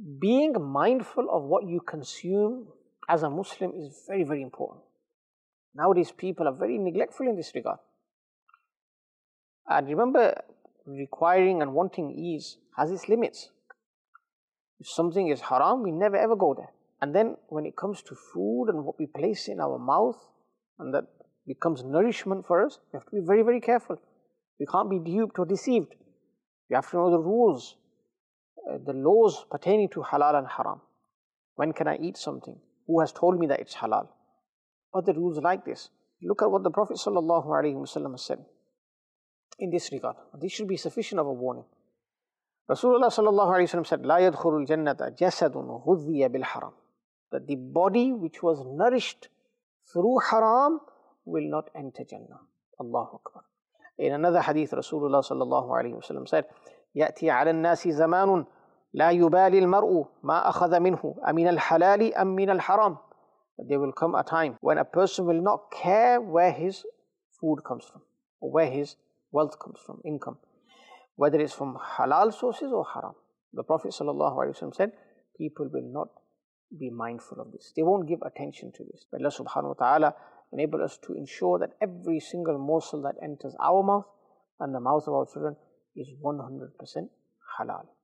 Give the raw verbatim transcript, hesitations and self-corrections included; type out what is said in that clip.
being mindful of what you consume as a Muslim is very, very important. Nowadays, people are very neglectful in this regard. And remember, requiring and wanting ease has its limits. If something is haram, we never ever go there. And then when it comes to food and what we place in our mouth, and that becomes nourishment for us, we have to be very, very careful. We can't be duped or deceived. We have to know the rules, uh, the laws pertaining to halal and haram. When can I eat something? Who has told me that it's halal? Other rules like this. Look at what the Prophet ﷺ said in this regard. This should be sufficient of a warning. Rasulullah ﷺ said, "La yadkhulul jannata jasadun ghudhiya bil haram." That the body which was nourished through haram will not enter Jannah. Allahu Akbar. In another hadith, Rasulullah ﷺ said, "Ya'ti 'ala an-nasi zamanun la yubali al-mar'u ma akhadha minhu amin al-halali am min al-haram." There will come a time when a person will not care where his food comes from, or where his wealth comes from, income, whether it's from halal sources or haram. The Prophet ﷺ said, people will not be mindful of this. They won't give attention to this. But Allah subhanahu wa ta'ala enable us to ensure that every single morsel that enters our mouth and the mouth of our children is one hundred percent halal.